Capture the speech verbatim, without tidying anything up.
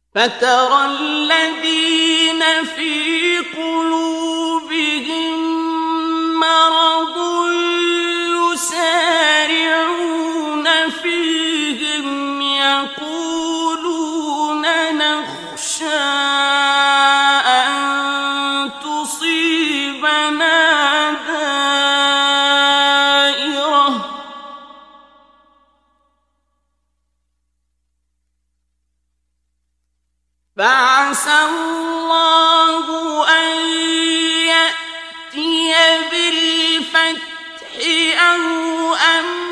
فترى الذين في قلوبهم مرض يسارعون فيهم يقولون نخشى أن تصيبنا دائرة فعسى الله أن يأتي بالفتح أو أمر